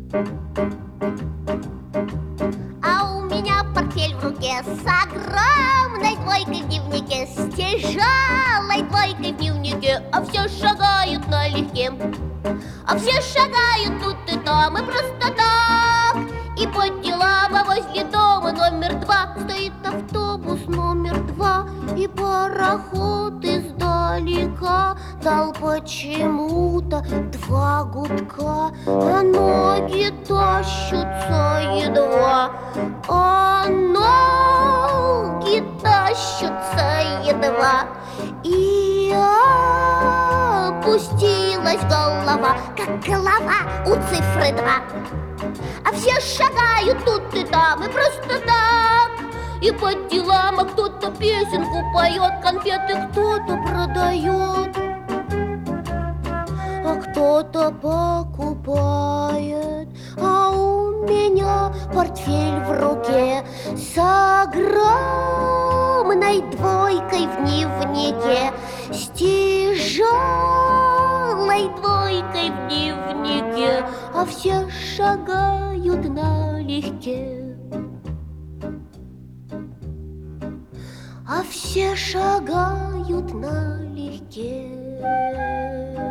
А у меня портфель в руке с огромной двойкой в дневнике, с тяжелой двойкой в дневнике, а все шагают налегке. А все шагают тут и там, и просто так. И по делам, а возле дома номер 2 стоит автобус номер 2, и пароход издалека дал почему-то 2 гудка, а ноги тащутся едва, а ноги тащутся едва. И опустилась голова, как голова у цифры 2. А все шагают тут и там, и просто так. И по делам, а кто-то песенку поет, конфеты кто-то продает, а кто-то покупает. А у меня портфель в руке с огромной двойкой в дневнике, с тяжелой двойкой в дневнике, а все шагают налегке. А все шагают налегке.